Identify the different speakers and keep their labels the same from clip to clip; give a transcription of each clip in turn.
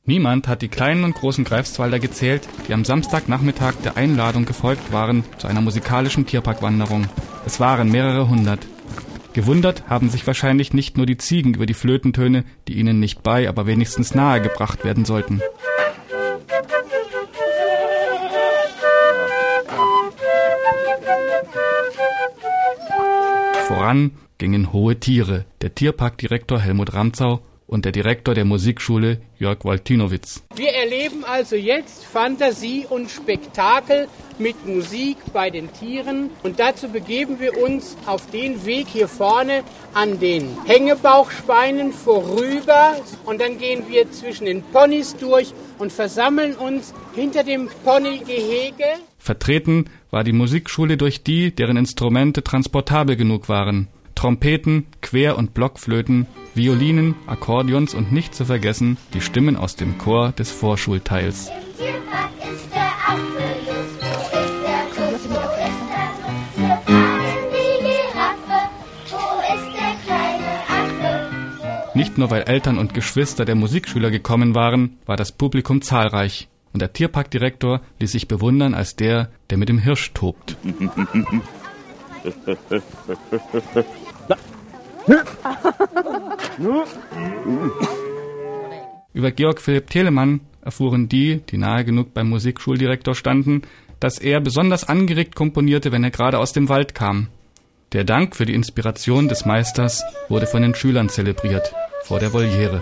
Speaker 1: Niemand hat die kleinen und großen Greifswalder gezählt, die am Samstagnachmittag der Einladung gefolgt waren zu einer musikalischen Tierparkwanderung. Es waren mehrere hundert. Gewundert haben sich wahrscheinlich nicht nur die Ziegen über die Flötentöne, die ihnen nicht bei, aber wenigstens nahe gebracht werden sollten. Voran gingen hohe Tiere, der Tierparkdirektor Helmut Ramtzau und der Direktor der Musikschule Jörg Waltynowitz.
Speaker 2: Wir erleben also jetzt Fantasie und Spektakel mit Musik bei den Tieren. Und dazu begeben wir uns auf den Weg hier vorne an den Hängebauchschweinen vorüber. Und dann gehen wir zwischen den Ponys durch und versammeln uns hinter dem Ponygehege.
Speaker 1: Vertreten war die Musikschule durch die, deren Instrumente transportabel genug waren. Trompeten, Quer- und Blockflöten, Violinen, Akkordeons und nicht zu vergessen die Stimmen aus dem Chor des Vorschulteils. Nicht nur weil Eltern und Geschwister der Musikschüler gekommen waren, war das Publikum zahlreich. Und der Tierparkdirektor ließ sich bewundern als der, der mit dem Hirsch tobt. Über Georg Philipp Telemann erfuhren die nahe genug beim Musikschuldirektor standen, dass er besonders angeregt komponierte, wenn er gerade aus dem Wald kam. Der Dank für die Inspiration des Meisters wurde von den Schülern zelebriert, vor der Voliere.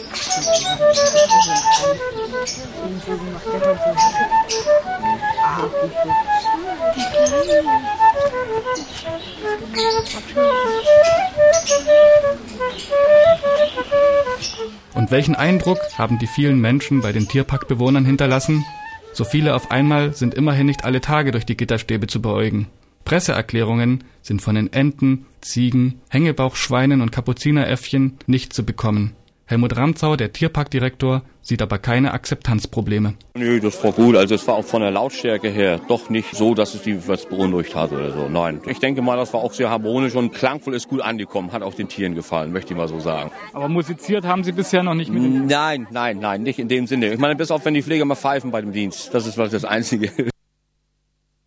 Speaker 1: Und welchen Eindruck haben die vielen Menschen bei den Tierparkbewohnern hinterlassen? So viele auf einmal sind immerhin nicht alle Tage durch die Gitterstäbe zu beäugen. Presseerklärungen sind von den Enten, Ziegen, Hängebauchschweinen und Kapuzineräffchen nicht zu bekommen. Helmut Ramtzau, der Tierparkdirektor, sieht aber keine Akzeptanzprobleme.
Speaker 3: Nö, das war gut. Also es war auch von der Lautstärke her doch nicht so, dass es die was beunruhigt hat oder so. Nein, ich denke mal, das war auch sehr harmonisch und klangvoll, ist gut angekommen. Hat auch den Tieren gefallen, möchte ich mal so sagen.
Speaker 1: Aber musiziert haben Sie bisher noch nicht mit dem...
Speaker 3: Nein, nicht in dem Sinne. Ich meine, bis auf wenn die Pfleger mal pfeifen bei dem Dienst. Das ist das Einzige.